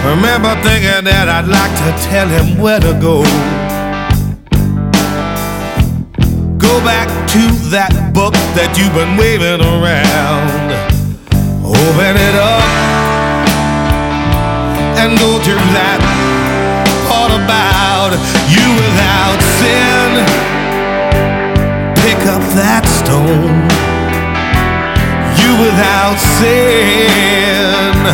Remember thinking that I'd like to tell him where to go. Go back to that book that you've been waving around. Open it up and go to that part about you without sin. Pick up that stone, you without sin.